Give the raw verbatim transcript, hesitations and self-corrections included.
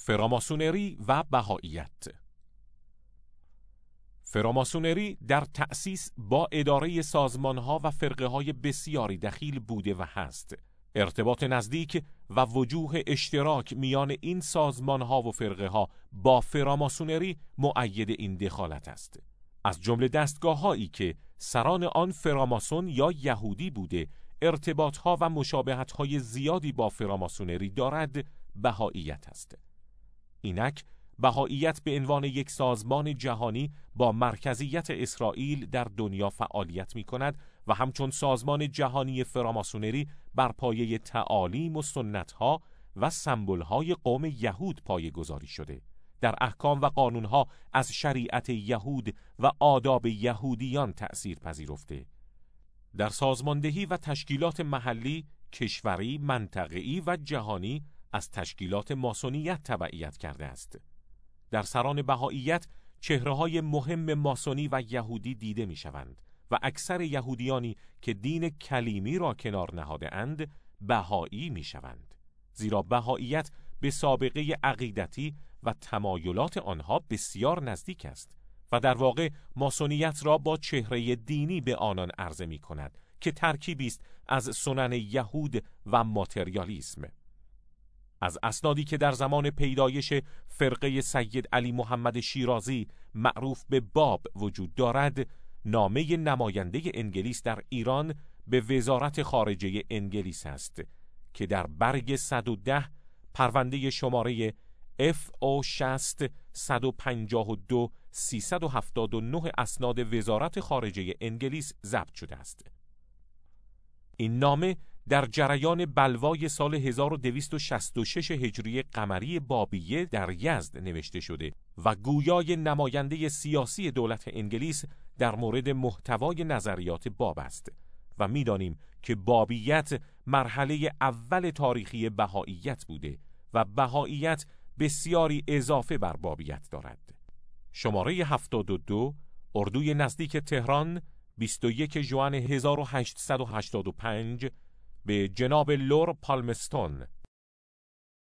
فراماسونری و بهائیت. فراماسونری در تأسیس با اداره سازمانها و فرقه‌های بسیاری دخیل بوده و هست. ارتباط نزدیک و وجوه اشتراک میان این سازمانها و فرقه‌ها با فراماسونری مؤید این دخالت است. از جمله دستگاه‌هایی که سران آن فراماسون یا یهودی بوده، ارتباطها و مشابهت‌های زیادی با فراماسونری دارد، بهائیت است. اینک بهائیت به عنوان یک سازمان جهانی با مرکزیت اسرائیل در دنیا فعالیت می کند و همچون سازمان جهانی فراماسونری بر پایه تعالیم و سنتها و سمبولهای قوم یهود پایه گذاری شده. در احکام و قانونها از شریعت یهود و آداب یهودیان تأثیر پذیرفته. در سازماندهی و تشکیلات محلی، کشوری، منطقه‌ای و جهانی از تشکیلات ماسونیت تبعیت کرده است. در سران بهائیت چهره‌های مهم ماسونی و یهودی دیده می‌شوند و اکثر یهودیانی که دین کلیمی را کنار نهاده اند بهایی می‌شوند، زیرا بهائیت به سابقه عقیدتی و تمایلات آنها بسیار نزدیک است و در واقع ماسونیت را با چهره دینی به آنان عرضه می‌کند که ترکیبی است از سنن یهود و ماتریالیسم. از اسنادی که در زمان پیدایش فرقه سید علی محمد شیرازی معروف به باب وجود دارد، نامه نماینده انگلیس در ایران به وزارت خارجه انگلیس است که در برگ صد و ده پرونده شماره اف او شصت صد و پنجاه و دو سیصد و هفتاد و نه اسناد وزارت خارجه انگلیس ضبط شده است. این نامه در جریان بلوای سال هزار و دویست و شصت و شش هجری قمری بابیه در یزد نوشته شده و گویای نماینده سیاسی دولت انگلیس در مورد محتوای نظریات باب است و می‌دانیم که بابیت مرحله اول تاریخی بهائیت بوده و بهائیت بسیاری اضافه بر بابیت دارد. شماره هفتاد و دو، اردوی نزدیک تهران، بیست و یک ژوئن هزار و هشتصد و هشتاد و پنج، به جناب لور پالمستون